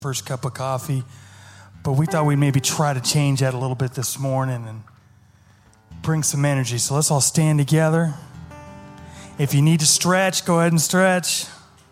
first cup of coffee. But we thought we'd maybe try to change that a little bit this morning and bring some energy. So let's all stand together. If you need to stretch, go ahead and stretch.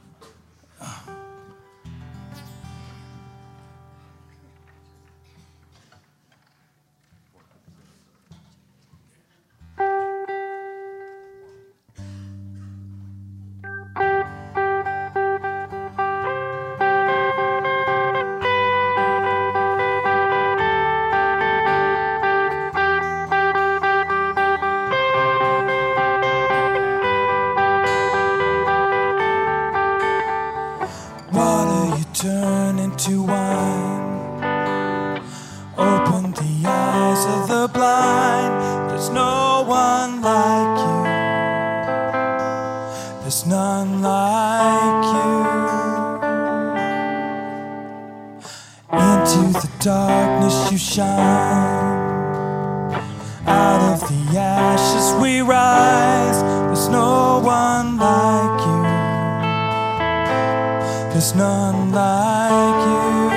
Turn into wine. Open the eyes of the blind. There's no one like you. There's none like you. Into the darkness you shine. Out of the ashes we rise. There's no one like you. There's none like you.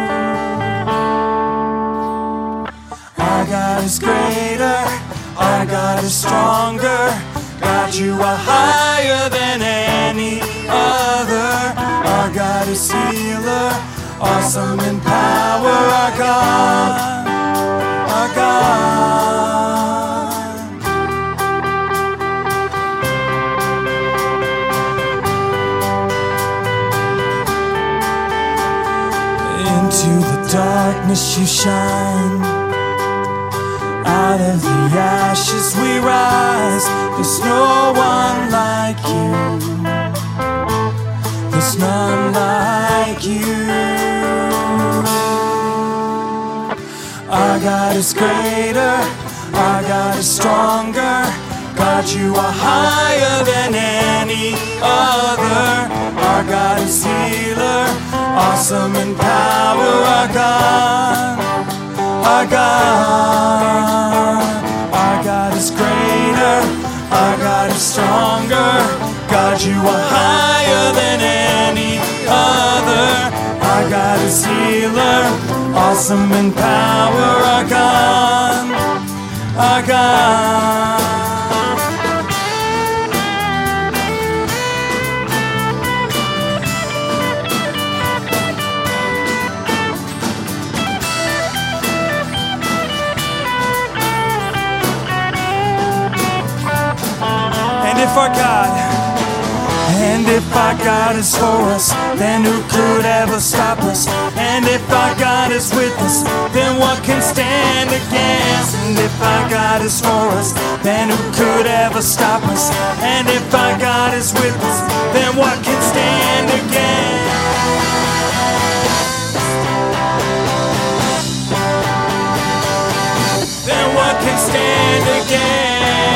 Our God is greater, our God is stronger. God, you are higher than any other. Our God is healer, awesome in power. Our God, our God. Into the darkness you shine. Out of the ashes we rise. There's no one like you. There's none like you. Our God is greater, our God is stronger. God, you are higher than any other. Our God is healer, awesome in power. Our God, our God. Our God is greater, our God is stronger. God, you are higher than any other. Our God is healer, awesome in power. Our God, our God. And if our God is for us, then who could ever stop us? And if our God is with us, then what can stand against? And if our God is for us, then who could ever stop us? And if our God is with us, then what can stand against? Then what can stand against?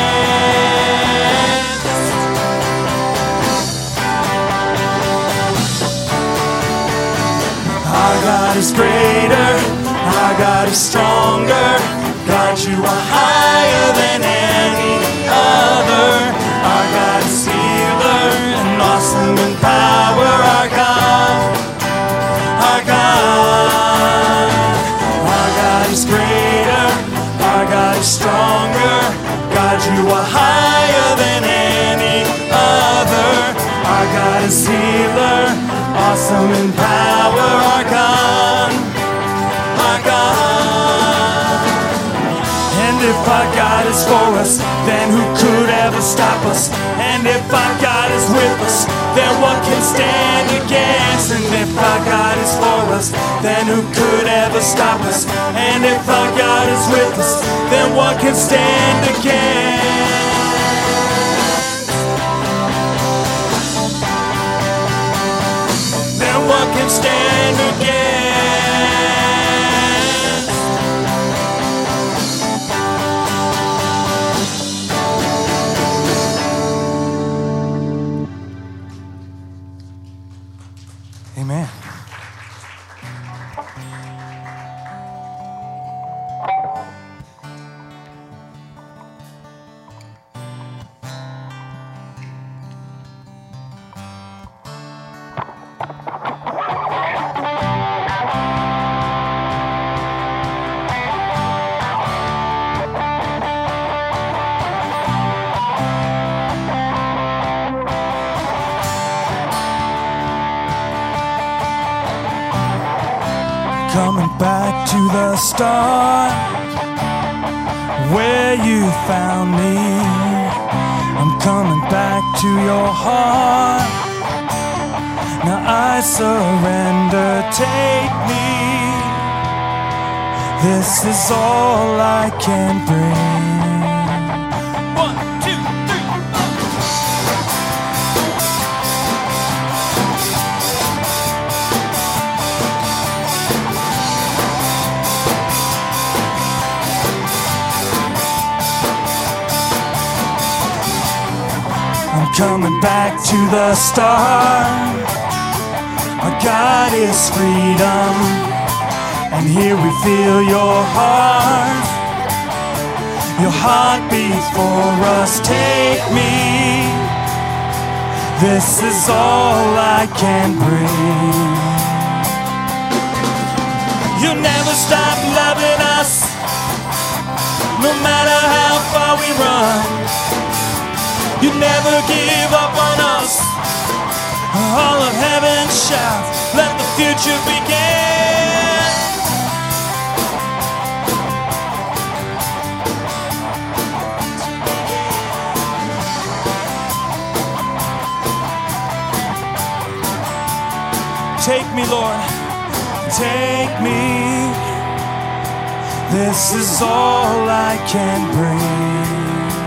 Our God is greater, our God is stronger. God, you are higher than any other. Our God is healer and awesome in power. Our God, our God. Our God is greater, our God is stronger. God, you are higher than any other. Our God is healer, awesome in power. Our God, our God. And if our God is for us, then who could ever stop us? And if our God is with us, then what can stand against? And if our God is for us, then who could ever stop us? And if our God is with us, then what can stand against? Then what can stand against? Amen. coming back to the start, where you found me. I'm coming back to your heart. Now I surrender, take me. This is all I can bring. 1, 2, 3, 4. I'm coming back to the start. Our God is freedom, and here we feel your heart. Your heart beats for us, take me. This is all I can bring. You never stop loving us, no matter how far we run. You never give up on us. All of heaven shouts, let the future begin. Take me, Lord, take me. This is all I can bring.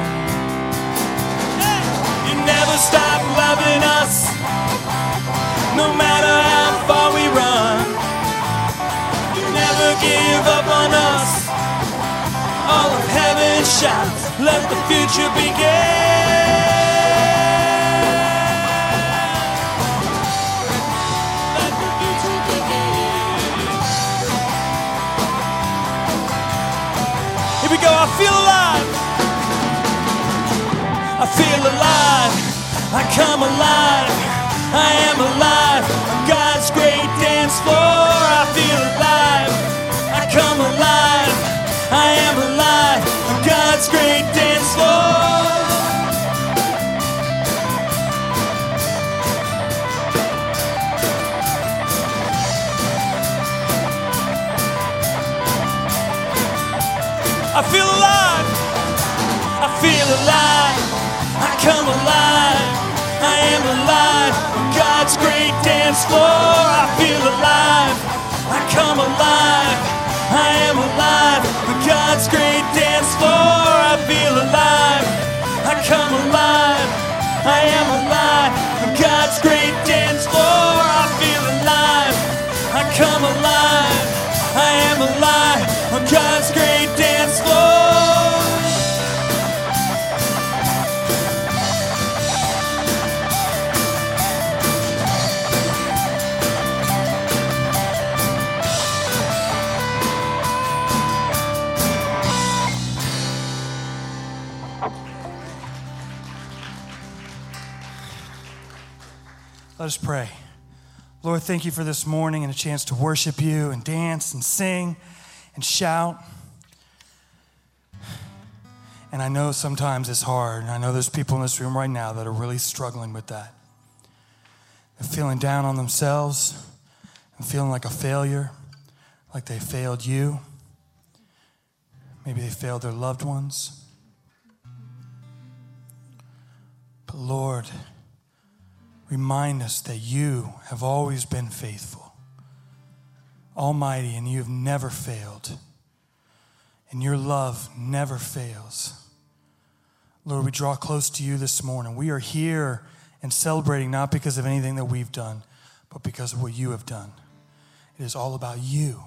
You never stop loving us, no matter how far we run. You never give up on us. All of heaven shouts, let the future begin. Let the future begin. Here we go, I feel alive. I feel alive. I come alive. I am alive on God's great dance floor. I feel alive. I come alive. I am alive on God's great dance floor. I feel alive. I feel alive. I come alive. I am alive on God's great dance floor. I feel alive. I come alive. I am alive on God's great dance floor. I feel alive. I come alive. I am alive on God's great dance floor. I feel alive. I come alive. I am alive on God's great dance floor. Let us pray. Lord, thank you for this morning and a chance to worship you and dance and sing and shout. And I know sometimes it's hard. I know there's people in this room right now that are really struggling with that. They're feeling down on themselves and feeling like a failure, like they failed you. Maybe they failed their loved ones. But Lord, remind us that you have always been faithful, almighty, and you have never failed. And your love never fails. Lord, we draw close to you this morning. We are here and celebrating not because of anything that we've done, but because of what you have done. It is all about you.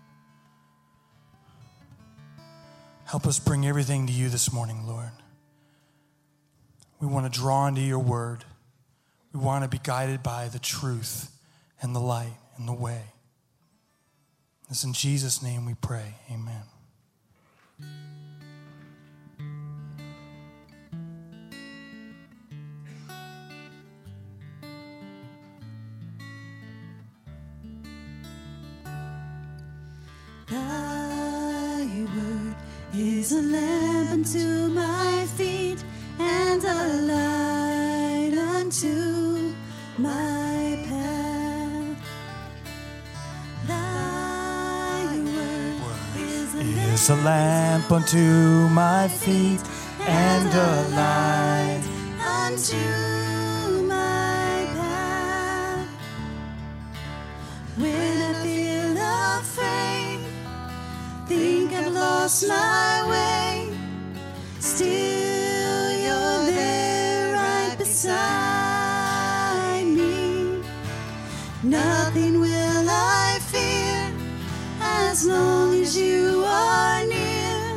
Help us bring everything to you this morning, Lord. We want to draw into your word. We want to be guided by the truth and the light and the way. It's in Jesus' name we pray. Amen. Thy word is a lamp unto my feet and a light unto my path. Thy is a lamp unto my feet and a light unto my path. When I feel afraid, think I've lost my way, still you're there right beside me. Nothing will I fear as long as you are near.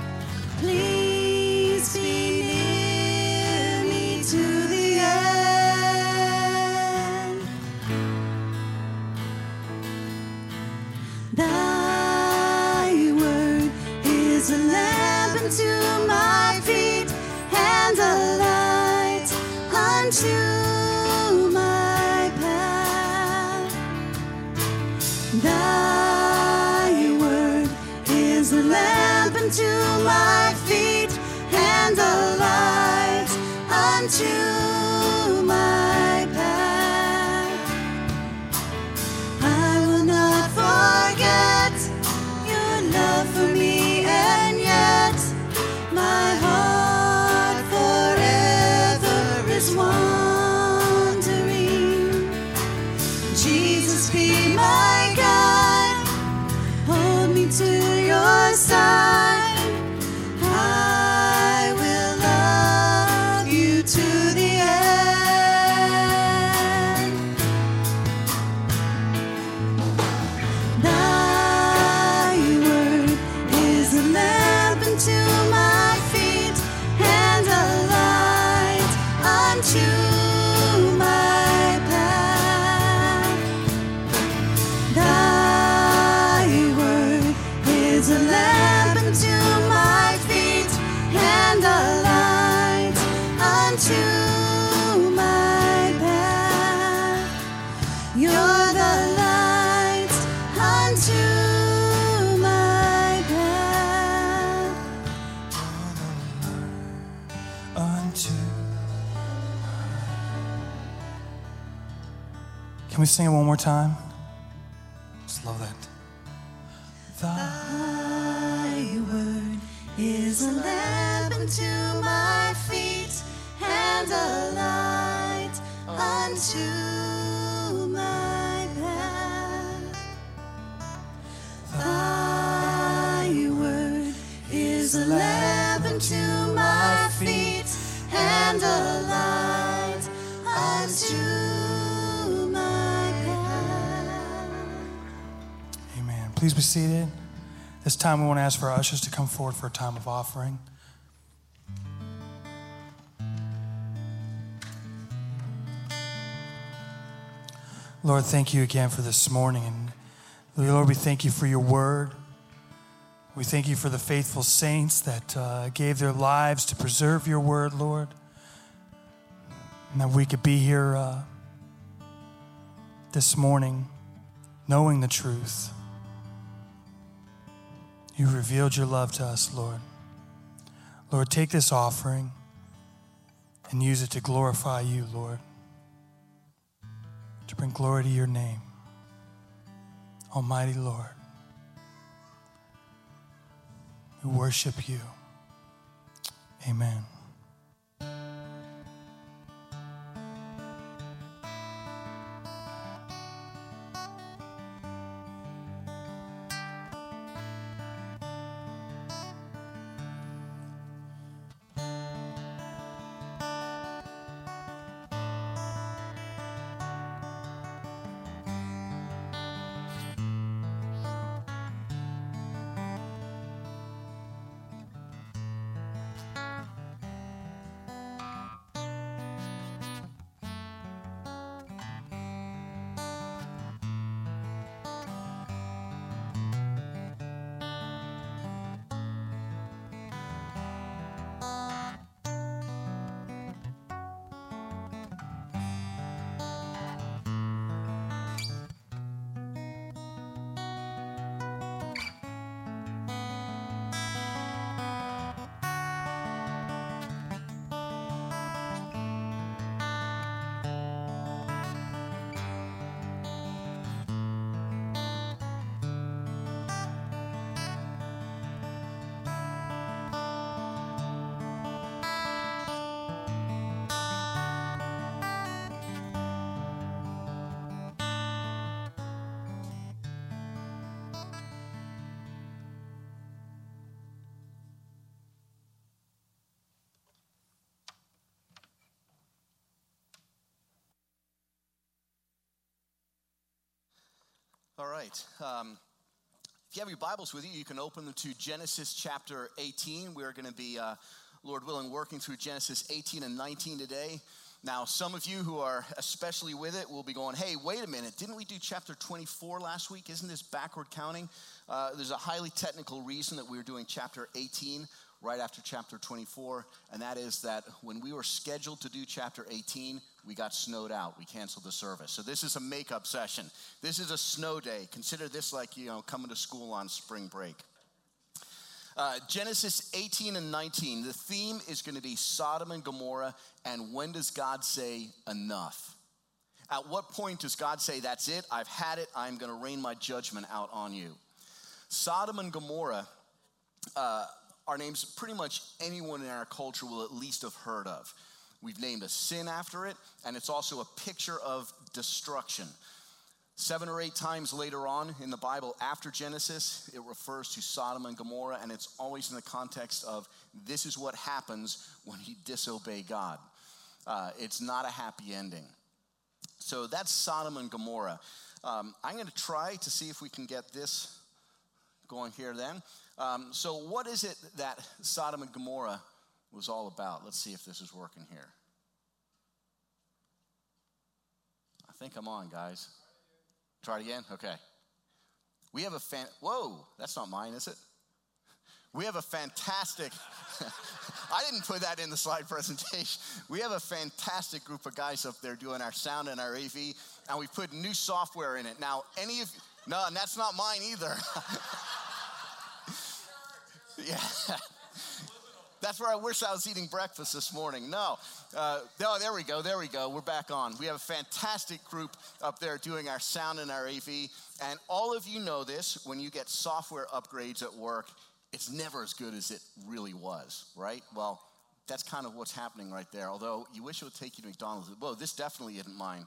Please be near me to the end. Thy word is a lamp unto my feet and a light unto my path. Thy word is a lamp unto my feet and a light unto my path. I will not forget your love for me, and yet my heart forever is wandering. Jesus, be my guide, hold me to your side. I will love you to the end. Thy word is a lamp unto my feet and a light unto my path. Thy word is a lamp unto my feet and a light unto my path. You're the light unto my path. unto. Can we sing it one more time? Just love that. Thy word is a lamp unto my feet and a light unto my path. Thy word is a lamp unto my feet and a light unto my path. Amen. Please be seated. This time we want to ask for our ushers to come forward for a time of offering. Lord, thank you again for this morning. And Lord, we thank you for your word. We thank you for the faithful saints that gave their lives to preserve your word, Lord. And that we could be here this morning knowing the truth. You revealed your love to us, Lord. Lord, take this offering and use it to glorify you, Lord. To bring glory to your name. Almighty Lord, we worship you. Amen. All right. If you have your Bibles with you, you can open them to Genesis chapter 18. We're going to be, Lord willing, working through Genesis 18 and 19 today. Now, some of you who are especially with it will be going, hey, wait a minute, didn't we do chapter 24 last week? Isn't this backward counting? There's a highly technical reason that we were doing chapter 18 right after chapter 24, and that is that when we were scheduled to do chapter 18, we got snowed out. We canceled the service. So this is a makeup session. This is a snow day. Consider this like, coming to school on spring break. Genesis 18 and 19, the theme is going to be Sodom and Gomorrah, and when does God say enough? At what point does God say, that's it, I've had it, I'm going to rain my judgment out on you? Sodom and Gomorrah are names pretty much anyone in our culture will at least have heard of. We've named a sin after it, and it's also a picture of destruction. 7 or 8 times later on in the Bible, after Genesis, it refers to Sodom and Gomorrah, and it's always in the context of this is what happens when you disobey God. It's not a happy ending. So that's Sodom and Gomorrah. I'm going to try to see if we can get this going here then. So what is it that Sodom and Gomorrah was all about? Let's see if this is working here. I think I'm on, guys. Try it again? Okay. We have whoa, that's not mine, is it? We have a fantastic, I didn't put that in the slide presentation. We have a fantastic group of guys up there doing our sound and our AV, and we put new software in it. Now, no, and that's not mine either. Yeah. That's where I wish I was eating breakfast this morning. No, there we go. We're back on. We have a fantastic group up there doing our sound and our AV. And all of you know this, when you get software upgrades at work, it's never as good as it really was, right? Well, that's kind of what's happening right there. Although you wish it would take you to McDonald's. Whoa, this definitely isn't mine.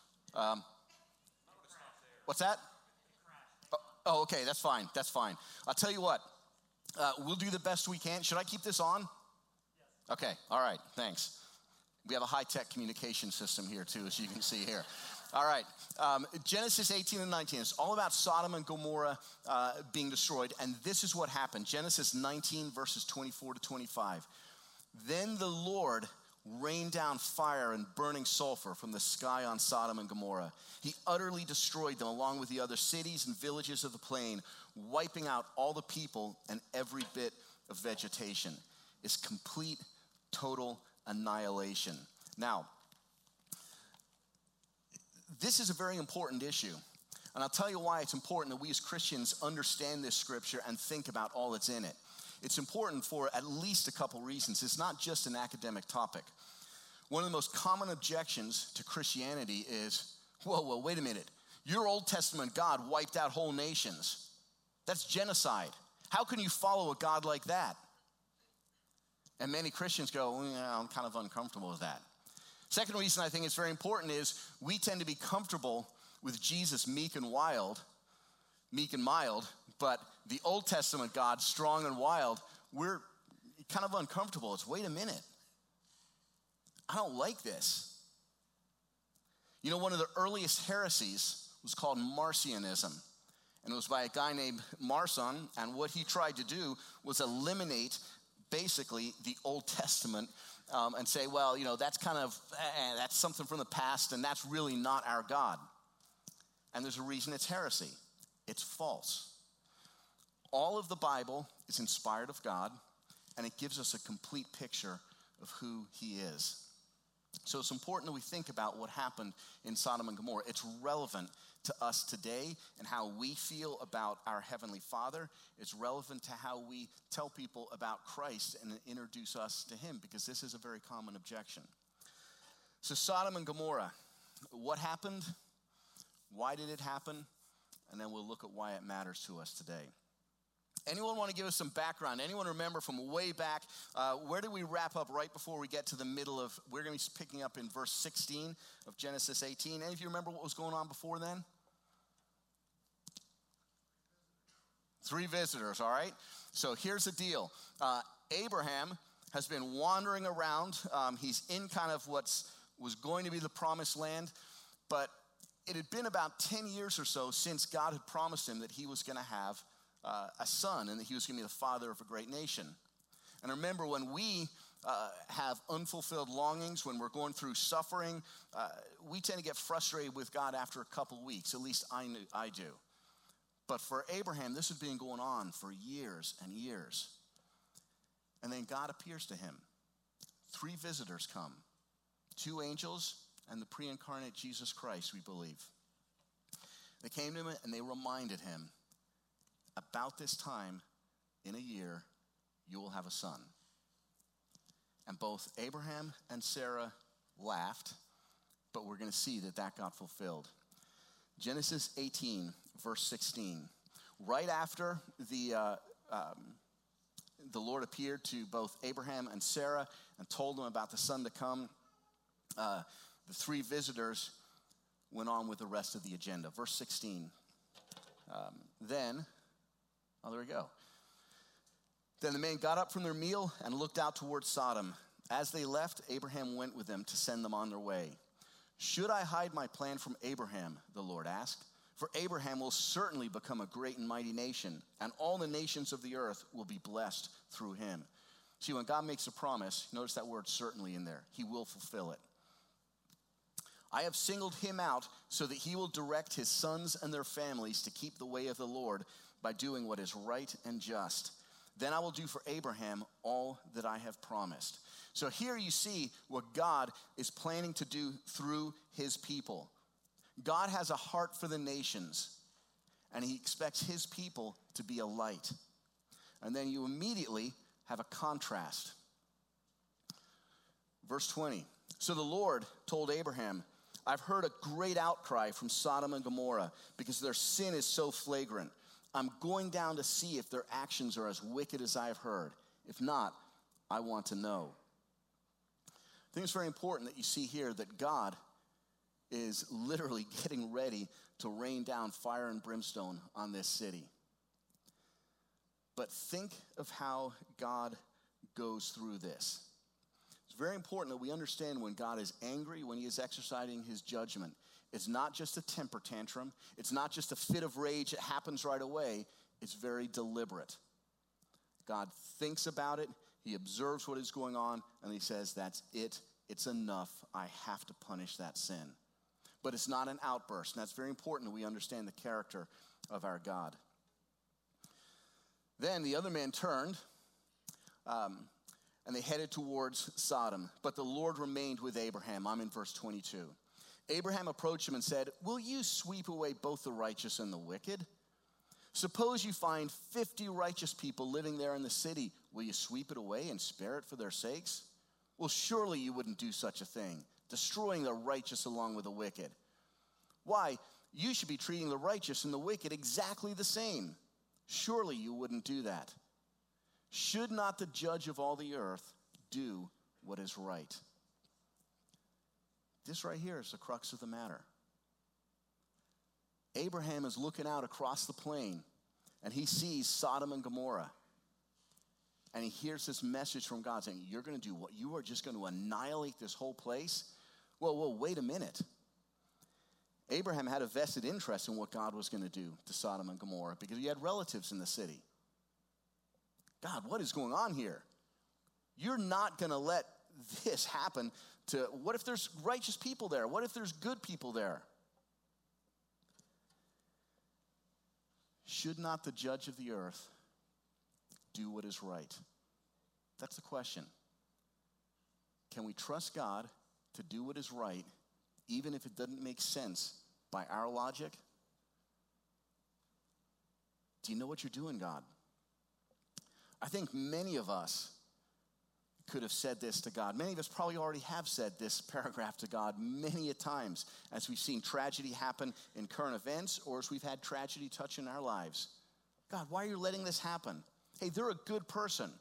What's that? Oh, okay, that's fine. I'll tell you what. We'll do the best we can. Should I keep this on? Yes. Okay, all right, thanks. We have a high-tech communication system here too, as you can see here. All right, Genesis 18 and 19. It's all about Sodom and Gomorrah being destroyed, and this is what happened. Genesis 19, verses 24 to 25. Then the Lord rained down fire and burning sulfur from the sky on Sodom and Gomorrah. He utterly destroyed them along with the other cities and villages of the plain, wiping out all the people and every bit of vegetation. It's complete, total annihilation. Now, this is a very important issue. And I'll tell you why it's important that we as Christians understand this scripture and think about all that's in it. It's important for at least a couple reasons. It's not just an academic topic. One of the most common objections to Christianity is, whoa, wait a minute. Your Old Testament God wiped out whole nations. That's genocide. How can you follow a God like that? And many Christians go, I'm kind of uncomfortable with that. Second reason I think it's very important is we tend to be comfortable with Jesus meek and mild, but the Old Testament God, strong and wild, we're kind of uncomfortable. It's, wait a minute. I don't like this. One of the earliest heresies was called Marcionism. And it was by a guy named Marcion, and what he tried to do was eliminate basically the Old Testament and say, well, that's kind of, that's something from the past, and that's really not our God. And there's a reason it's heresy. It's false. All of the Bible is inspired of God, and it gives us a complete picture of who he is. So it's important that we think about what happened in Sodom and Gomorrah. It's relevant to us today and how we feel about our Heavenly Father. It's relevant to how we tell people about Christ and introduce us to him, because this is a very common objection. So Sodom and Gomorrah, what happened? Why did it happen? And then we'll look at why it matters to us today. Anyone want to give us some background? Anyone remember from way back, where did we wrap up right before we get to the middle of, we're going to be picking up in verse 16 of Genesis 18. Any of you remember what was going on before then? 3 visitors, all right? So here's the deal. Abraham has been wandering around. He's in kind of what was going to be the promised land, but it had been about 10 years or so since God had promised him that he was going to have a son and that he was going to be the father of a great nation. And remember, when we have unfulfilled longings, when we're going through suffering, we tend to get frustrated with God after a couple weeks. At least I do. But for Abraham, this had been going on for years and years. And then God appears to him. 3 visitors come. 2 angels and the pre-incarnate Jesus Christ, we believe. They came to him and they reminded him, about this time in a year, you will have a son. And both Abraham and Sarah laughed, but we're going to see that got fulfilled. Genesis 18, verse 16. Right after the Lord appeared to both Abraham and Sarah and told them about the son to come, the 3 visitors went on with the rest of the agenda. Verse 16. There we go. Then the men got up from their meal and looked out towards Sodom. As they left, Abraham went with them to send them on their way. Should I hide my plan from Abraham, the Lord asked? For Abraham will certainly become a great and mighty nation, and all the nations of the earth will be blessed through him. See, when God makes a promise, notice that word certainly in there. He will fulfill it. I have singled him out so that he will direct his sons and their families to keep the way of the Lord by doing what is right and just. Then I will do for Abraham all that I have promised. So here you see what God is planning to do through his people. God has a heart for the nations, and he expects his people to be a light. And then you immediately have a contrast. Verse 20. So the Lord told Abraham, I've heard a great outcry from Sodom and Gomorrah because their sin is so flagrant. I'm going down to see if their actions are as wicked as I've heard. If not, I want to know. I think it's very important that you see here that God is literally getting ready to rain down fire and brimstone on this city. But think of how God goes through this. It's very important that we understand when God is angry, when he is exercising his judgment. It's not just a temper tantrum. It's not just a fit of rage that happens right away. It's very deliberate. God thinks about it. He observes what is going on, and he says, that's it. It's enough. I have to punish that sin. But it's not an outburst, and that's very important that we understand the character of our God. Then the other men turned, and they headed towards Sodom. But the Lord remained with Abraham. I'm in verse 22. Abraham approached him and said, will you sweep away both the righteous and the wicked? Suppose you find 50 righteous people living there in the city. Will you sweep it away and spare it for their sakes? Well, surely you wouldn't do such a thing, destroying the righteous along with the wicked. Why? You should be treating the righteous and the wicked exactly the same. Surely you wouldn't do that. Should not the judge of all the earth do what is right? This right here is the crux of the matter. Abraham is looking out across the plain, and he sees Sodom and Gomorrah. And he hears this message from God saying, you're going to do what? You are just going to annihilate this whole place? Well, wait a minute. Abraham had a vested interest in what God was going to do to Sodom and Gomorrah because he had relatives in the city. God, what is going on here? You're not going to let this happen to, what if there's righteous people there? What if there's good people there? Should not the judge of the earth do what is right? That's the question. Can we trust God to do what is right, even if it doesn't make sense by our logic? Do you know what you're doing, God? I think many of us could have said this to God. Many of us probably already have said this paragraph to God many a times as we've seen tragedy happen in current events or as we've had tragedy touch in our lives. God, why are you letting this happen? Hey, they're a good person.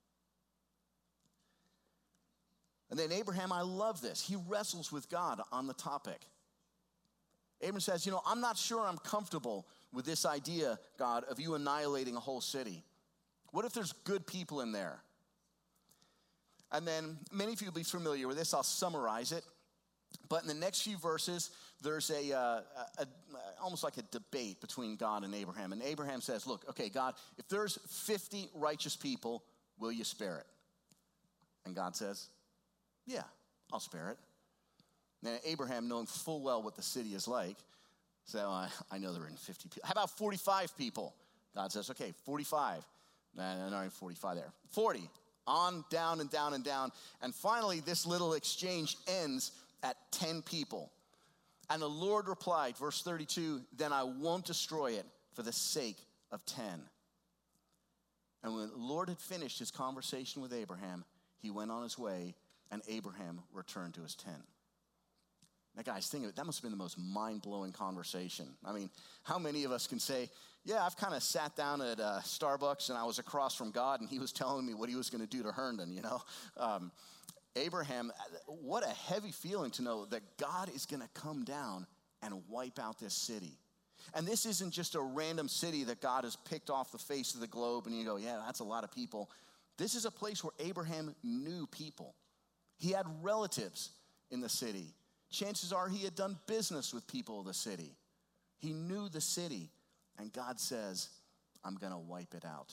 And then Abraham, I love this. He wrestles with God on the topic. Abraham says, I'm not sure I'm comfortable with this idea, God, of you annihilating a whole city. What if there's good people in there? And then many of you will be familiar with this. I'll summarize it. But in the next few verses, there's almost like a debate between God and Abraham. And Abraham says, look, okay, God, if there's 50 righteous people, will you spare it? And God says, yeah, I'll spare it. Now, Abraham, knowing full well what the city is like, said, I know there are 50 people. How about 45 people? God says, okay, 45. Nah, not even 45 there. 40. On, down, and down, and down. And finally, this little exchange ends at 10 people. And the Lord replied, verse 32, then I won't destroy it for the sake of 10. And when the Lord had finished his conversation with Abraham, he went on his way, and Abraham returned to his tent. Now, guys, think of it. That must have been the most mind-blowing conversation. I mean, how many of us can say, yeah, I've kind of sat down at Starbucks, and I was across from God, and he was telling me what he was going to do to Herndon, you know? Abraham, what a heavy feeling to know that God is going to come down and wipe out this city. And this isn't just a random city that God has picked off the face of the globe and you go, yeah, that's a lot of people. This is a place where Abraham knew people. He had relatives in the city. Chances are he had done business with people of the city. He knew the city. And God says, I'm going to wipe it out.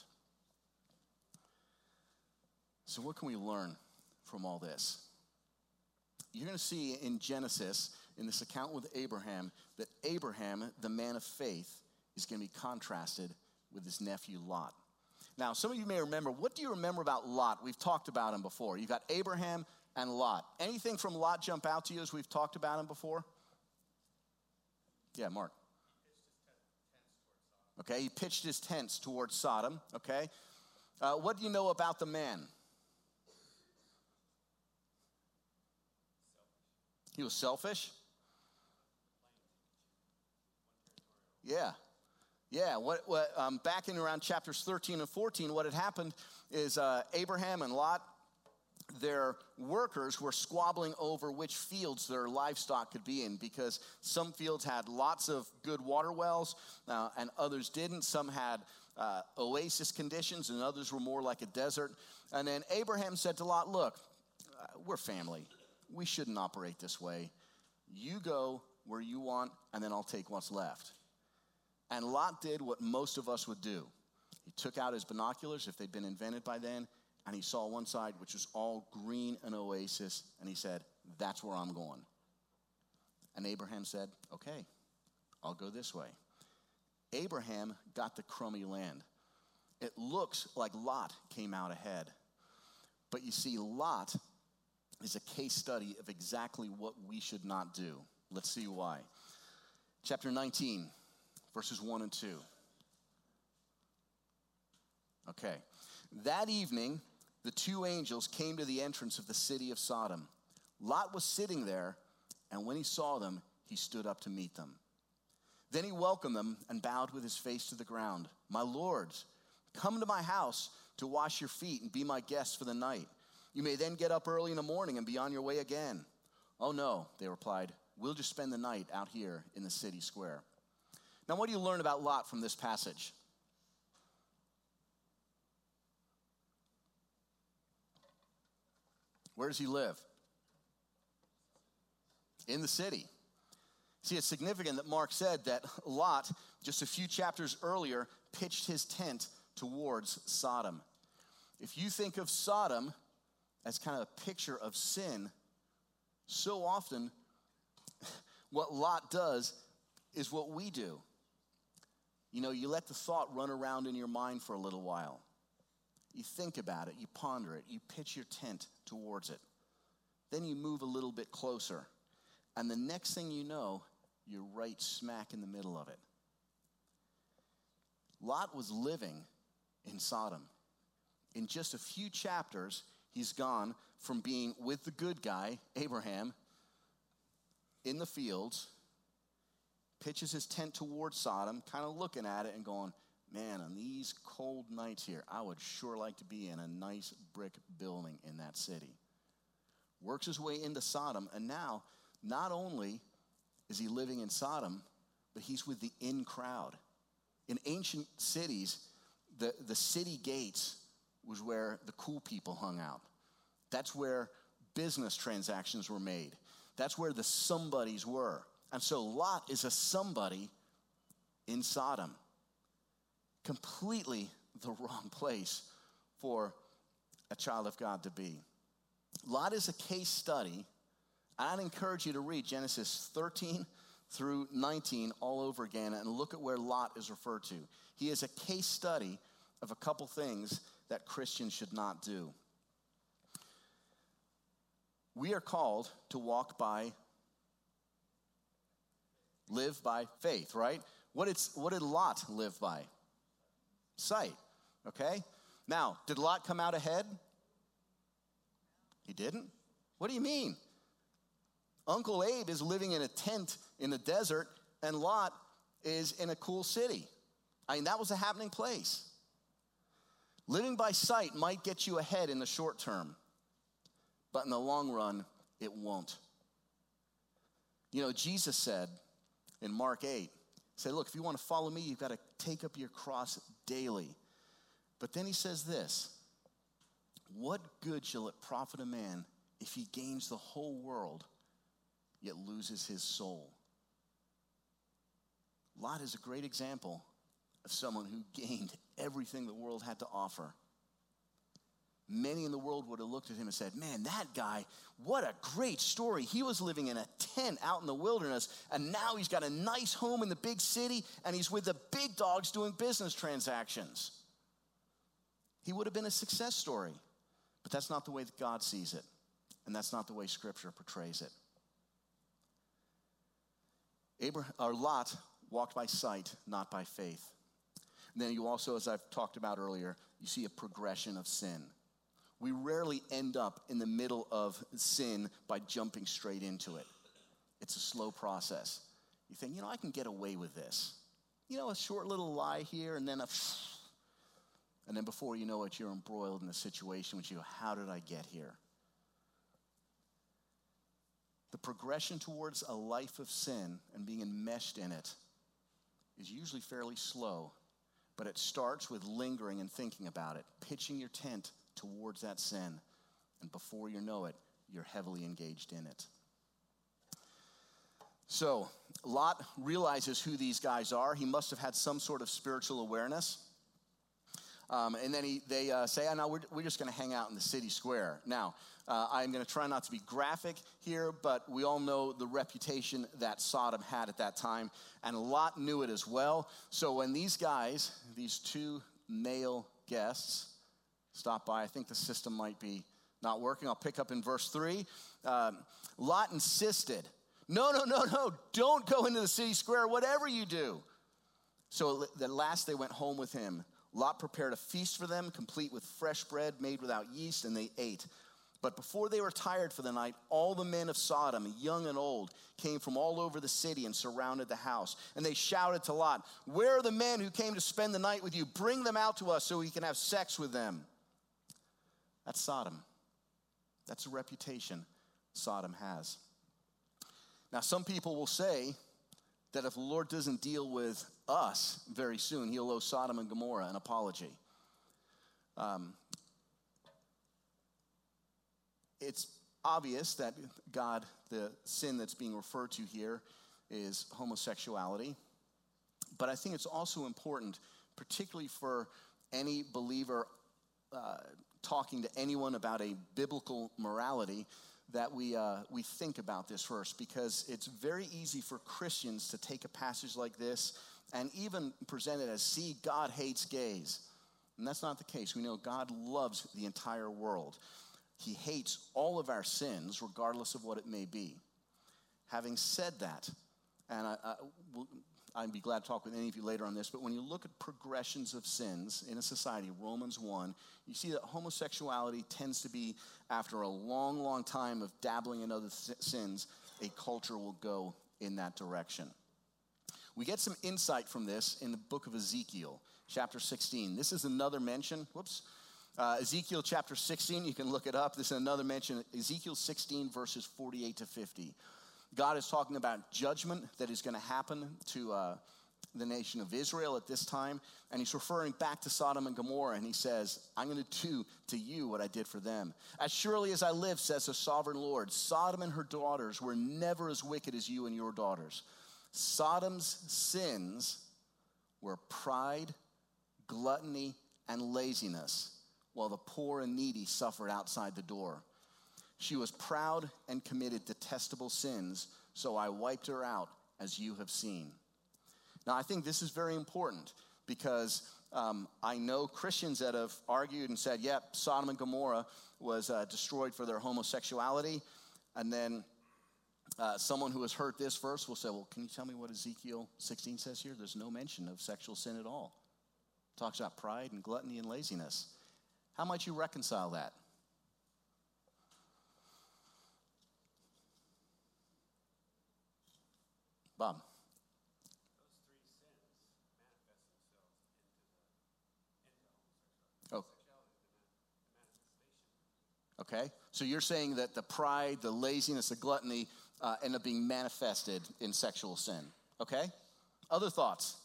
So what can we learn from all this? You're going to see in Genesis, in this account with Abraham, that Abraham, the man of faith, is going to be contrasted with his nephew Lot. Now, some of you may remember, what do you remember about Lot? We've talked about him before. You've got Abraham and Lot. Anything from Lot jump out to you as we've talked about him before? Yeah, Mark. Okay, he pitched his tents towards Sodom, okay? What do you know about the man? He was selfish? Yeah. Back in around chapters 13 and 14, what had happened is Abraham and Lot, their workers were squabbling over which fields their livestock could be in, because some fields had lots of good water wells and others didn't. Some had oasis conditions and others were more like a desert. And then Abraham said to Lot, look, we're family. We shouldn't operate this way. You go where you want, and then I'll take what's left. And Lot did what most of us would do. He took out his binoculars, if they'd been invented by then, and he saw one side, which was all green and oasis, and he said, that's where I'm going. And Abraham said, okay, I'll go this way. Abraham got the crummy land. It looks like Lot came out ahead. But you see, Lot is a case study of exactly what we should not do. Let's see why. Chapter 19, verses 1 and 2. Okay. That evening, the two angels came to the entrance of the city of Sodom. Lot was sitting there, and when he saw them, he stood up to meet them. Then he welcomed them and bowed with his face to the ground. My lords, come to my house to wash your feet and be my guests for the night. You may then get up early in the morning and be on your way again. Oh no, they replied, we'll just spend the night out here in the city square. Now, what do you learn about Lot from this passage? Where does he live? In the city. See, it's significant that Mark said that Lot, just a few chapters earlier, pitched his tent towards Sodom. If you think of Sodom as kind of a picture of sin, so often what Lot does is what we do. You know, you let the thought run around in your mind for a little while. You think about it, you ponder it, you pitch your tent towards it. Then you move a little bit closer. And the next thing you know, you're right smack in the middle of it. Lot was living in Sodom. In just a few chapters, he's gone from being with the good guy, Abraham, in the fields, pitches his tent towards Sodom, kind of looking at it and going, man, on these cold nights here, I would sure like to be in a nice brick building in that city. Works his way into Sodom, and now, not only is he living in Sodom, but he's with the in crowd. In ancient cities, the city gates was where the cool people hung out. That's where business transactions were made. That's where the somebodies were. And so Lot is a somebody in Sodom. Completely the wrong place for a child of God to be. Lot is a case study. I'd encourage you to read Genesis 13 through 19 all over again and look at where Lot is referred to. He is a case study of a couple things that Christians should not do. We are called to live by faith, right? What did Lot live by? Sight, okay? Now, did Lot come out ahead? He didn't? What do you mean? Uncle Abe is living in a tent in the desert, and Lot is in a cool city. I mean, that was a happening place. Living by sight might get you ahead in the short term, but in the long run, it won't. You know, Jesus said in Mark 8, he said, look, if you want to follow me, you've got to take up your cross daily. But then he says this, what good shall it profit a man if he gains the whole world, yet loses his soul? Lot is a great example of someone who gained everything the world had to offer. Many in the world would have looked at him and said, man, that guy, what a great story. He was living in a tent out in the wilderness, and now he's got a nice home in the big city, and he's with the big dogs doing business transactions. He would have been a success story, but that's not the way that God sees it, and that's not the way Scripture portrays it. Lot walked by sight, not by faith. And then you also, as I've talked about earlier, you see a progression of sin. We rarely end up in the middle of sin by jumping straight into it. It's a slow process. You think, I can get away with this. A short little lie here, and then before you know it, you're embroiled in a situation which you go, how did I get here? The progression towards a life of sin and being enmeshed in it is usually fairly slow, but it starts with lingering and thinking about it, pitching your tent towards that sin, and before you know it, you're heavily engaged in it. So, Lot realizes who these guys are. He must have had some sort of spiritual awareness. And then they say, no, we're just going to hang out in the city square. Now, I'm going to try not to be graphic here, but we all know the reputation that Sodom had at that time, and Lot knew it as well. So when these guys, these two male guests, stop by, I think the system might be not working. I'll pick up in verse 3. Lot insisted, no, don't go into the city square, whatever you do. So at last they went home with him. Lot prepared a feast for them, complete with fresh bread made without yeast, and they ate. But before they were tired for the night, all the men of Sodom, young and old, came from all over the city and surrounded the house. And they shouted to Lot, where are the men who came to spend the night with you? Bring them out to us so we can have sex with them. That's Sodom. That's a reputation Sodom has. Now, some people will say that if the Lord doesn't deal with us very soon, he'll owe Sodom and Gomorrah an apology. It's obvious that the sin that's being referred to here is homosexuality. But I think it's also important, particularly for any believer talking to anyone about a biblical morality, that we think about this first, because it's very easy for Christians to take a passage like this and even present it as, see, God hates gays. And that's not the case. We know God loves the entire world. He hates all of our sins, regardless of what it may be. Having said that, and I'd be glad to talk with any of you later on this, but when you look at progressions of sins in a society, Romans 1, you see that homosexuality tends to be, after a long, long time of dabbling in other sins, a culture will go in that direction. We get some insight from this in the book of Ezekiel, chapter 16. This is another mention, Ezekiel chapter 16, you can look it up. This is another mention, Ezekiel 16, verses 48 to 50. God is talking about judgment that is going to happen to the nation of Israel at this time, and he's referring back to Sodom and Gomorrah, and he says, I'm going to do to you what I did for them. As surely as I live, says the sovereign Lord, Sodom and her daughters were never as wicked as you and your daughters. Sodom's sins were pride, gluttony, and laziness, while the poor and needy suffered outside the door. She was proud and committed detestable sins, so I wiped her out, as you have seen. Now, I think this is very important because I know Christians that have argued and said, yep, Sodom and Gomorrah was destroyed for their homosexuality. And then someone who has heard this verse will say, well, can you tell me what Ezekiel 16 says here? There's no mention of sexual sin at all. It talks about pride and gluttony and laziness. How might you reconcile that? Bob. Oh. Okay, so you're saying that the pride, the laziness, the gluttony end up being manifested in sexual sin. Okay? Other thoughts?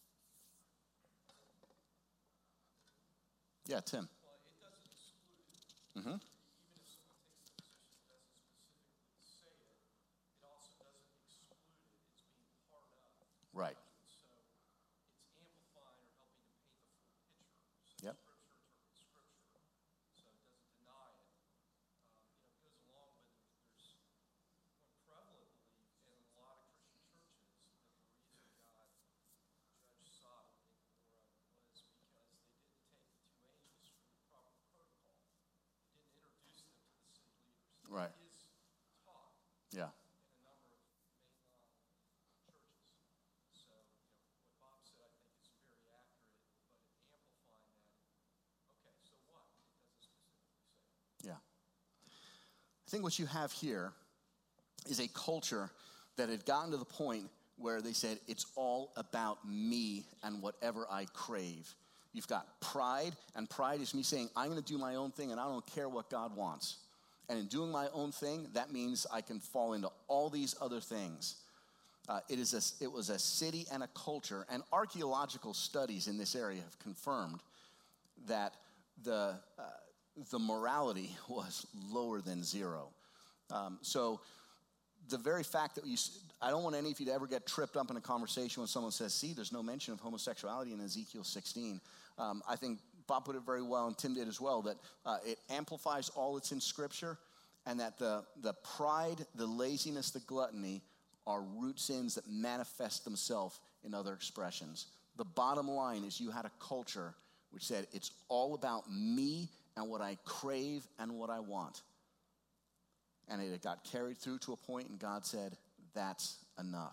Yeah, Tim. Well, it doesn't exclude it. Mm-hmm. Even if someone takes the position, it doesn't specifically say it. It also doesn't exclude it. It's being part of. Right. So it's amplifying or helping to paint the full picture. So Yep. Scripture interprets Scripture. So it doesn't deny it. It goes along with there's one prevalent belief in a lot of Christian churches that the reason God judged Sodom and Gomorrah was because they didn't take the two angels through the proper protocol. They didn't introduce them to the city leaders. Right. It is taught Yeah. in a number of mainline churches. So, what Bob said I think is very accurate, but amplifying that, okay, so what? It doesn't specifically say. Yeah. I think what you have here is a culture that had gotten to the point where they said, it's all about me and whatever I crave. You've got pride, and pride is me saying, I'm going to do my own thing, and I don't care what God wants. And in doing my own thing, that means I can fall into all these other things. It was a city and a culture, and archaeological studies in this area have confirmed that the morality was lower than zero. So the very fact that I don't want any of you to ever get tripped up in a conversation when someone says, see, there's no mention of homosexuality in Ezekiel 16. I think Bob put it very well, and Tim did as well, that it amplifies all that's in Scripture, and that the pride, the laziness, the gluttony are root sins that manifest themselves in other expressions. The bottom line is you had a culture which said, it's all about me and what I crave and what I want. And it got carried through to a point, and God said, that's enough.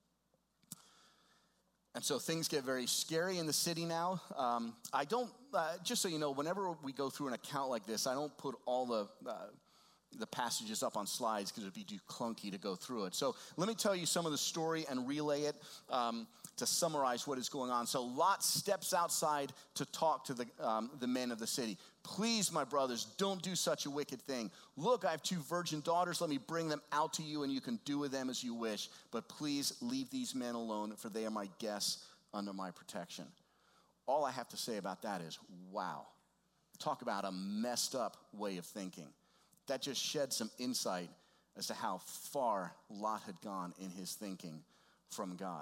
And so things get very scary in the city now. I don't, just so you know, whenever we go through an account like this, I don't put all the passages up on slides because it would be too clunky to go through it. So let me tell you some of the story and relay it to summarize what is going on. So Lot steps outside to talk to the men of the city. Please, my brothers, don't do such a wicked thing. Look, I have 2 virgin daughters. Let me bring them out to you, and you can do with them as you wish. But please leave these men alone, for they are my guests under my protection. All I have to say about that is, wow. Talk about a messed up way of thinking. That just sheds some insight as to how far Lot had gone in his thinking from God.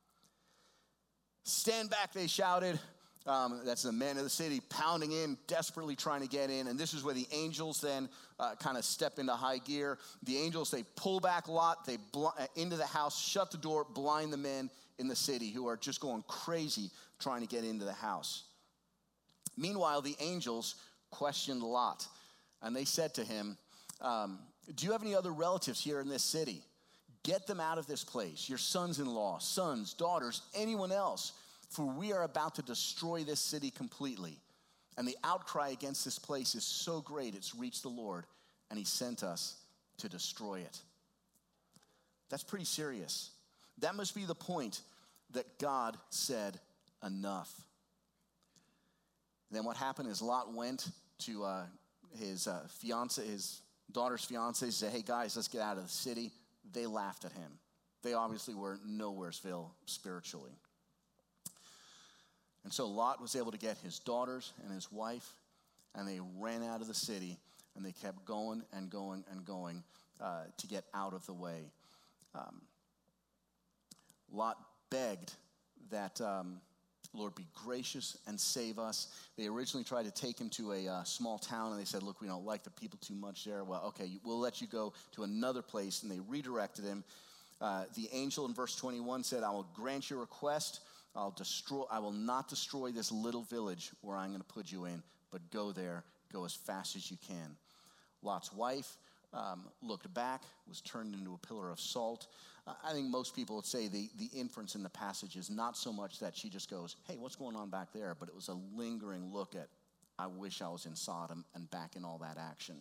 Stand back, they shouted. That's the men of the city pounding in, desperately trying to get in. And this is where the angels then kind of step into high gear. The angels, they pull back Lot, they into the house, shut the door, blind the men in the city who are just going crazy trying to get into the house. Meanwhile, the angels questioned Lot. And they said to him, do you have any other relatives here in this city? Get them out of this place, your sons-in-law, sons, daughters, anyone else, for we are about to destroy this city completely. And the outcry against this place is so great, it's reached the Lord, and he sent us to destroy it. That's pretty serious. That must be the point that God said enough. Then what happened is Lot went to his daughter's fiance, said, hey guys, let's get out of the city. They laughed at him. They obviously were nowheresville spiritually. And so Lot was able to get his daughters and his wife, and they ran out of the city, and they kept going and going and going to get out of the way. Lot begged that, Lord, be gracious and save us. They originally tried to take him to a small town, and they said, look, we don't like the people too much there. Well, okay, we'll let you go to another place, and they redirected him. The angel in verse 21 said, I will grant your request. I will not destroy this little village where I'm going to put you in, but go there, go as fast as you can. Lot's wife looked back, was turned into a pillar of salt. I think most people would say the inference in the passage is not so much that she just goes, hey, what's going on back there? But it was a lingering look at, I wish I was in Sodom and back in all that action.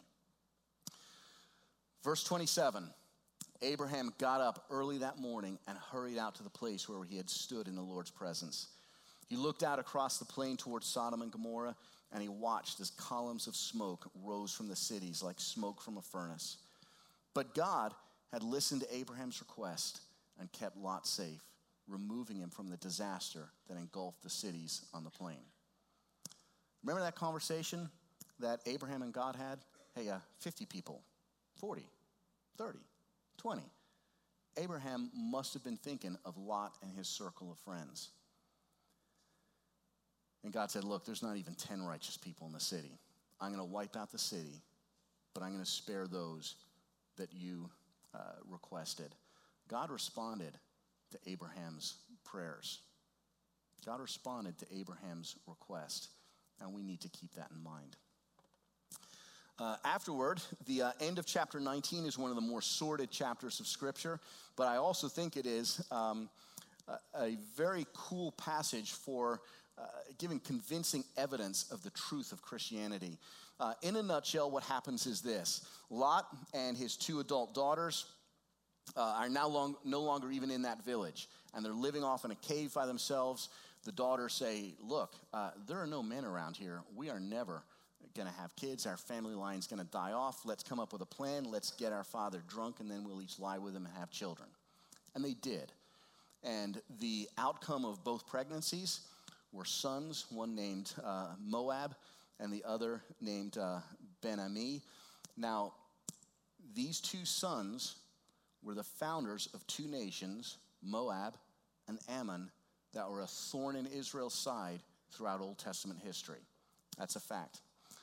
Verse 27, Abraham got up early that morning and hurried out to the place where he had stood in the Lord's presence. He looked out across the plain towards Sodom and Gomorrah, and he watched as columns of smoke rose from the cities like smoke from a furnace. But God had listened to Abraham's request and kept Lot safe, removing him from the disaster that engulfed the cities on the plain. Remember that conversation that Abraham and God had? Hey, 50 people, 40, 30, 20. Abraham must have been thinking of Lot and his circle of friends. And God said, look, there's not even 10 righteous people in the city. I'm going to wipe out the city, but I'm going to spare those that you requested. God responded to Abraham's prayers. God responded to Abraham's request, and we need to keep that in mind. Afterward, the end of chapter 19 is one of the more sordid chapters of Scripture, but I also think it is a very cool passage for giving convincing evidence of the truth of Christianity. In a nutshell, what happens is this. Lot and his 2 adult daughters are now no longer even in that village, and they're living off in a cave by themselves. The daughters say, look, there are no men around here. We are never going to have kids. Our family line's going to die off. Let's come up with a plan. Let's get our father drunk, and then we'll each lie with him and have children. And they did. And the outcome of both pregnancies were sons, one named Moab and the other named Ben-Ami. Now, these 2 sons were the founders of 2 nations, Moab and Ammon, that were a thorn in Israel's side throughout Old Testament history. That's a fact.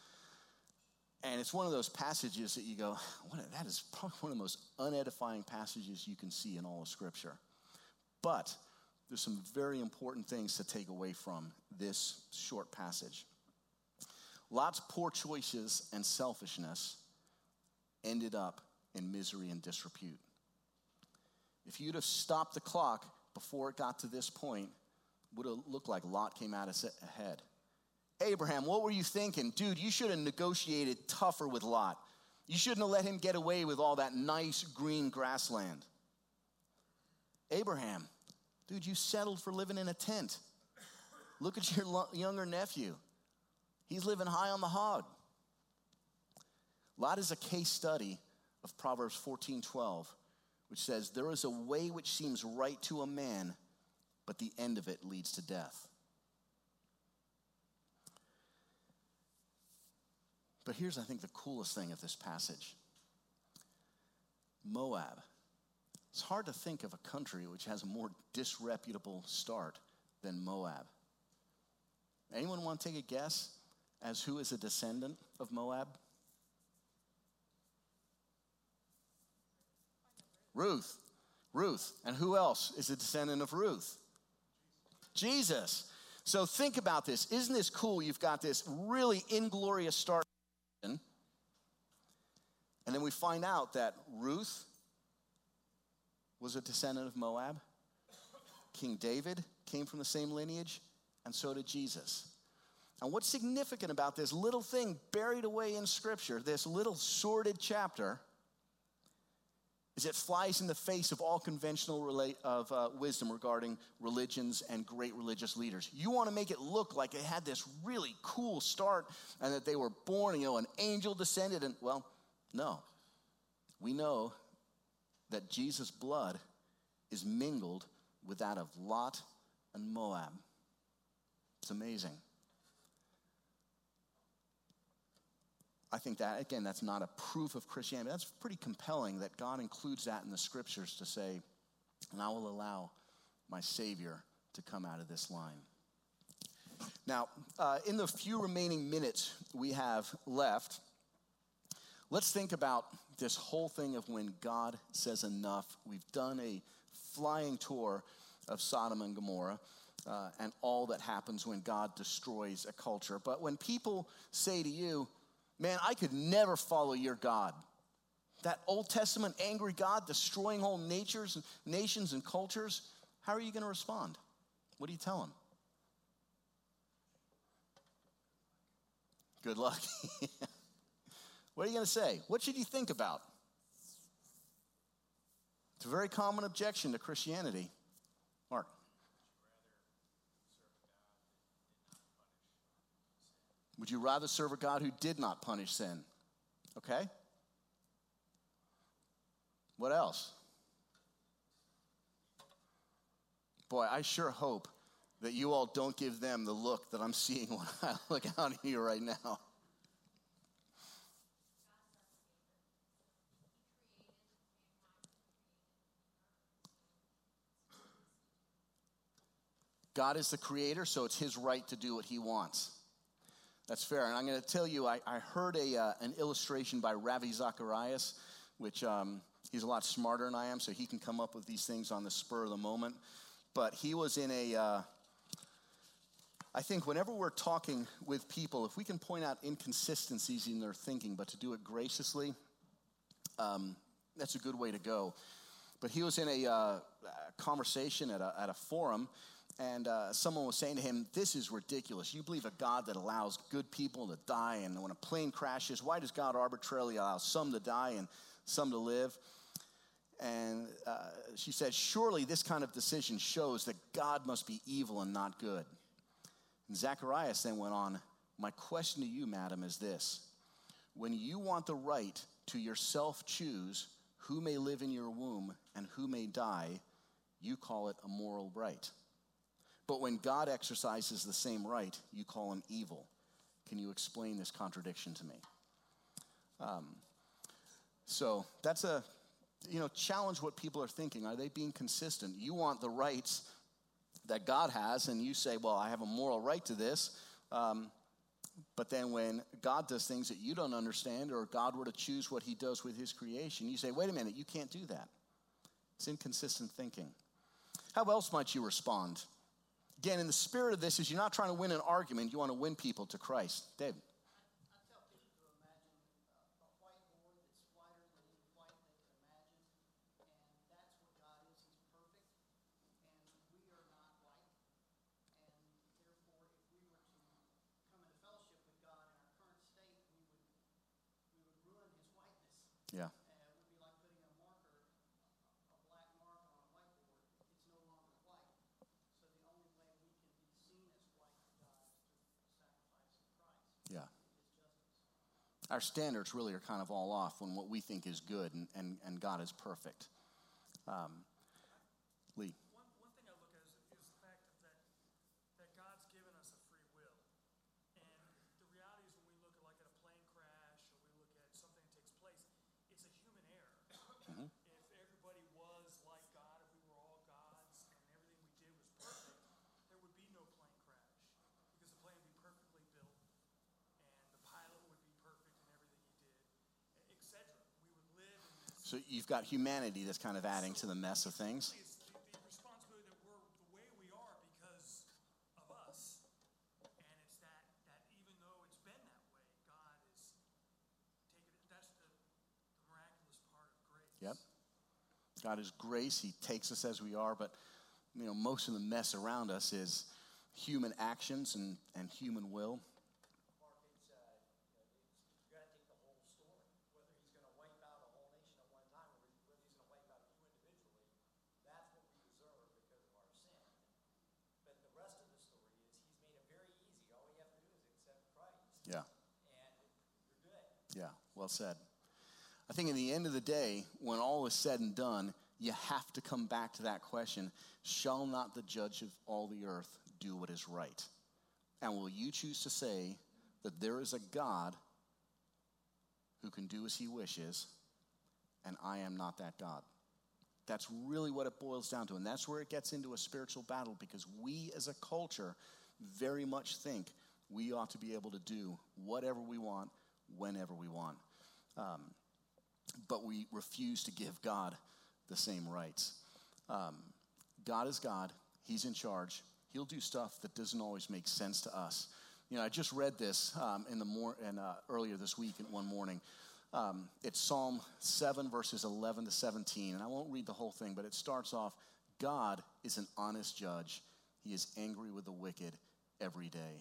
And it's one of those passages that you go, that is probably one of the most unedifying passages you can see in all of Scripture. But there's some very important things to take away from this short passage. Lot's poor choices and selfishness ended up in misery and disrepute. If you'd have stopped the clock before it got to this point, it would have looked like Lot came out ahead. Abraham, what were you thinking? Dude, you should have negotiated tougher with Lot. You shouldn't have let him get away with all that nice green grassland. Abraham, dude, you settled for living in a tent. Look at your younger nephew. He's living high on the hog. Lot is a case study of Proverbs 14:12, which says, there is a way which seems right to a man, but the end of it leads to death. But here's, I think, the coolest thing of this passage. Moab. It's hard to think of a country which has a more disreputable start than Moab. Anyone want to take a guess as who is a descendant of Moab? Ruth. And who else is a descendant of Ruth? Jesus. So think about this. Isn't this cool? You've got this really inglorious start. And then we find out that Ruth was a descendant of Moab. King David came from the same lineage, and so did Jesus. And what's significant about this little thing buried away in Scripture, this little sordid chapter, is it flies in the face of all conventional wisdom regarding religions and great religious leaders. You want to make it look like it had this really cool start and that they were born, an angel descended. And well, no. We know that Jesus' blood is mingled with that of Lot and Moab. It's amazing. I think that, again, that's not a proof of Christianity. That's pretty compelling that God includes that in the scriptures to say, and I will allow my Savior to come out of this line. Now, in the few remaining minutes we have left, let's think about this whole thing of when God says enough. We've done a flying tour of Sodom and Gomorrah and all that happens when God destroys a culture. But when people say to you, man, I could never follow your God, that Old Testament angry God destroying whole nations and cultures, how are you going to respond? What do you tell them? Good luck. What are you going to say? What should you think about? It's a very common objection to Christianity. Mark. Would you rather serve a God who did not punish sin? Okay. What else? Boy, I sure hope that you all don't give them the look that I'm seeing when I look out at you right now. God is the creator, so it's his right to do what he wants. That's fair. And I'm going to tell you, I heard an illustration by Ravi Zacharias, which he's a lot smarter than I am, so he can come up with these things on the spur of the moment. But he was in I think whenever we're talking with people, if we can point out inconsistencies in their thinking, but to do it graciously, that's a good way to go. But he was in a conversation at a forum, and someone was saying to him, this is ridiculous. You believe a God that allows good people to die, and when a plane crashes, why does God arbitrarily allow some to die and some to live? And she said, surely this kind of decision shows that God must be evil and not good. And Zacharias then went on, my question to you, madam, is this. When you want the right to yourself choose who may live in your womb and who may die, you call it a moral right. But when God exercises the same right, you call him evil. Can you explain this contradiction to me? So that's challenge what people are thinking. Are they being consistent? You want the rights that God has, and you say, well, I have a moral right to this. But then when God does things that you don't understand, or God were to choose what he does with his creation, you say, wait a minute, you can't do that. It's inconsistent thinking. How else might you respond? Again, in the spirit of this is you're not trying to win an argument, you want to win people to Christ. David. I tell people to imagine a whiteboard that's whiter than any white they can imagine, and that's what God is. He's perfect, and we are not white, and therefore, if we were to come into fellowship with God in our current state, we would ruin his whiteness. Yeah. It would be like putting a marker, a black mark on a whiteboard. It's no longer white. So the only way we can be seen as white to God is through the sacrifice of Christ. Yeah. His justice. Our standards really are kind of all off when what we think is good and God is perfect. Lee. One thing I look at is the fact that God's given us a free will. And the reality is when we look at like at a plane crash or we look at something that takes place, it's a human error. Mm-hmm. If everybody was like God, if we were all gods and everything we did was perfect, there would be no plane crash because the plane would be perfectly built and the pilot would be perfect in everything he did, etc. We would live in this. So you've got humanity that's kind of adding to the mess of things. It's the responsibility that we're the way we are because of us. And it's that even though it's been that way, God is taking it. That's the miraculous part of grace. Yep. God is grace. He takes us as we are, but most of the mess around us is human actions and human will. Mark, you got to take the whole story. Whether he's going to wipe out a whole nation at one time, or whether he's going to wipe out you individually, that's what we deserve because of our sin. But the rest of the story is he's made it very easy. All we have to do is accept Christ. Yeah. And you're good. Yeah, well said. I think in the end of the day, when all is said and done, you have to come back to that question, shall not the judge of all the earth do what is right? And will you choose to say that there is a God who can do as he wishes, and I am not that God? That's really what it boils down to. And that's where it gets into a spiritual battle, because we as a culture very much think we ought to be able to do whatever we want, whenever we want. But we refuse to give God the same rights. God is God. He's in charge. He'll do stuff that doesn't always make sense to us. You know, I just read this earlier this week in one morning. It's Psalm 7, verses 11 to 17. And I won't read the whole thing, but it starts off, God is an honest judge. He is angry with the wicked every day.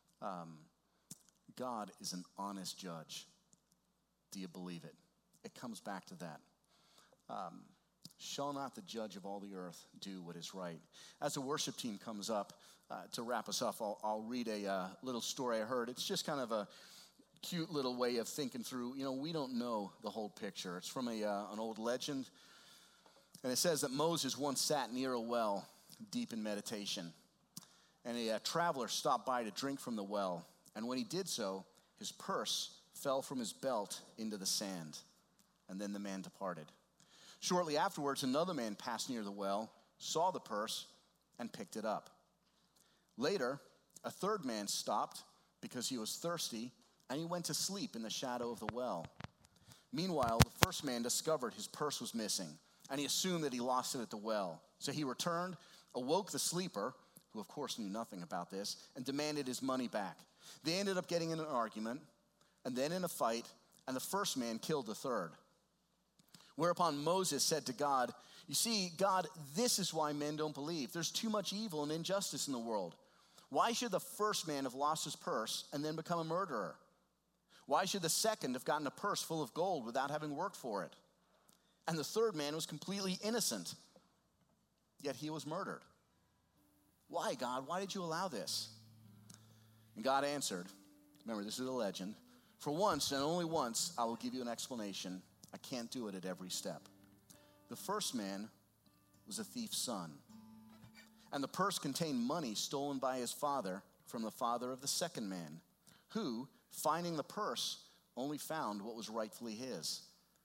God is an honest judge. Do you believe it? It comes back to that. Shall not the judge of all the earth do what is right? As the worship team comes up to wrap us up, I'll read a little story I heard. It's just kind of a cute little way of thinking through. You know, we don't know the whole picture. It's from an old legend. And it says that Moses once sat near a well, deep in meditation. And a traveler stopped by to drink from the well. And when he did so, his purse fell from his belt into the sand. And then the man departed. Shortly afterwards, another man passed near the well, saw the purse, and picked it up. Later, a third man stopped because he was thirsty, and he went to sleep in the shadow of the well. Meanwhile, the first man discovered his purse was missing, and he assumed that he lost it at the well. So he returned, awoke the sleeper, who of course knew nothing about this, and demanded his money back. They ended up getting in an argument, and then in a fight, and the first man killed the third. Whereupon Moses said to God, "You see, God, this is why men don't believe. There's too much evil and injustice in the world. Why should the first man have lost his purse and then become a murderer? Why should the second have gotten a purse full of gold without having worked for it? And the third man was completely innocent, yet he was murdered. Why, God? Why did you allow this?" And God answered, remember, this is a legend, "For once and only once I will give you an explanation. I can't do it at every step. The first man was a thief's son, and the purse contained money stolen by his father from the father of the second man, who, finding the purse, only found what was rightfully his.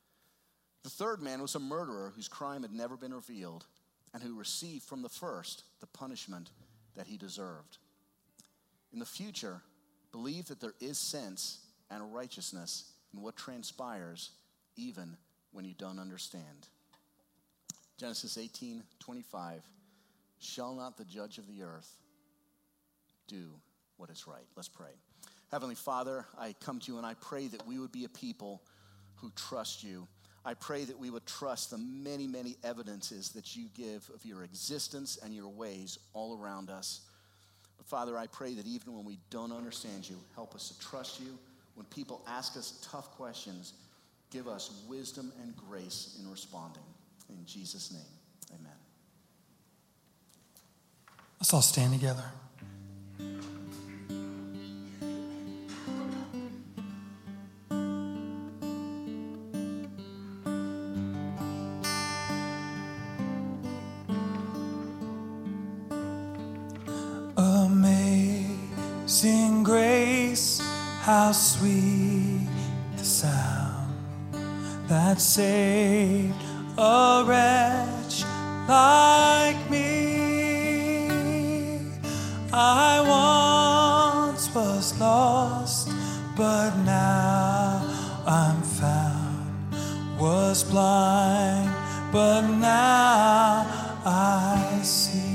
The third man was a murderer whose crime had never been revealed, and who received from the first the punishment that he deserved. In the future, believe that there is sense and righteousness in what transpires, even when you don't understand." Genesis 18:25, "Shall not the judge of the earth do what is right?" Let's pray. Heavenly Father, I come to you and I pray that we would be a people who trust you. I pray that we would trust the many, many evidences that you give of your existence and your ways all around us. But Father, I pray that even when we don't understand you, help us to trust you. When people ask us tough questions, give us wisdom and grace in responding. In Jesus' name, amen. Let's all stand together. Amazing grace, how sweet the sound that saved a wretch like me. I once was lost, but now I'm found. Was blind, but now I see.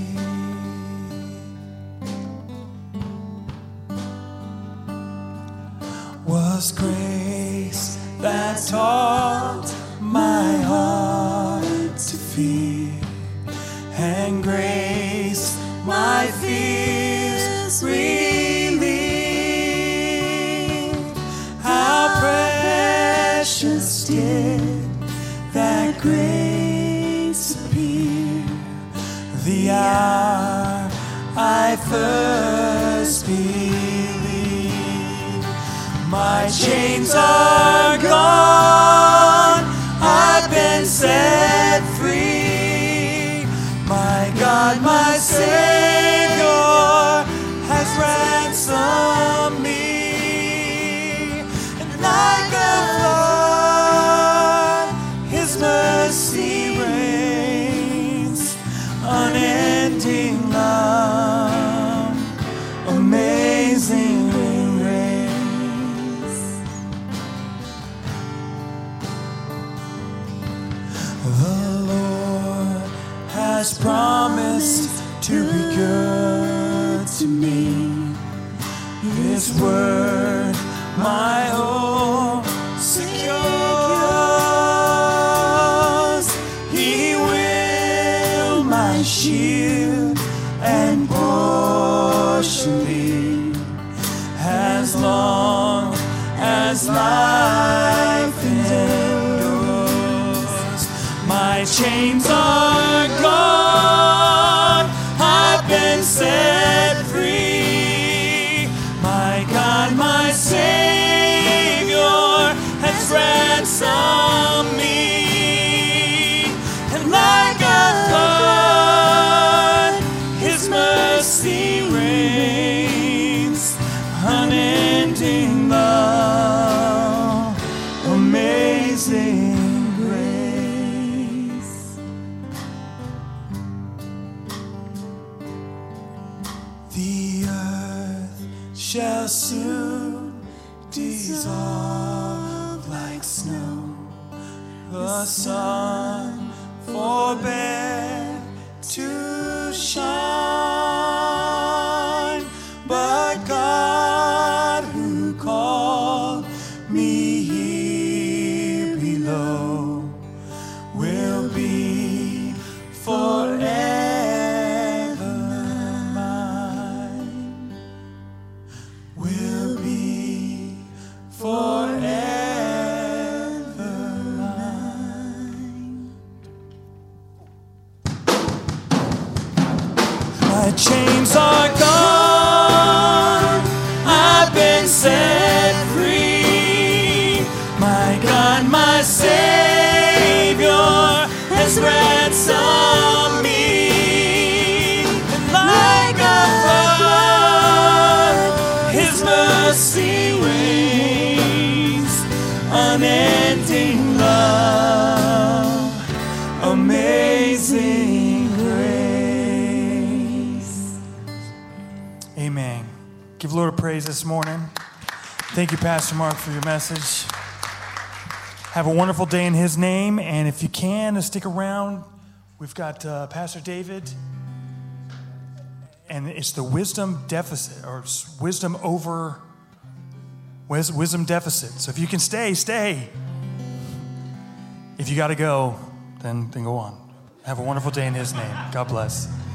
Was grace that taught my heart to fear, and grace my fears relieved. How precious did that grace appear, the hour I first believed. My chains are gone, I've been set free. My God, my Savior has ransomed promised to be good to me. His word, my hope secures. He will my shield and portion be, as long as life endures. My chains are gone, I've been set free. My God, my Savior has ransomed me. And like a flood, His mercy reigns, unending love, amazing grace. The earth shall soon dissolve like snow. The sun forbear to shine, but God who called me here below will be forever mine, will be forever mine. My chains are gone, I've been set free. My God, my Savior has ransomed me. And like a flood, His mercy reigns, unending love, amazing grace. Amen. Give the Lord a praise this morning. Thank you, Pastor Mark, for your message. Have a wonderful day in His name. And if you can, stick around. We've got Pastor David. And it's the wisdom deficit, or wisdom deficit. So if you can stay, stay. If you got to go, then go on. Have a wonderful day in His name. God bless.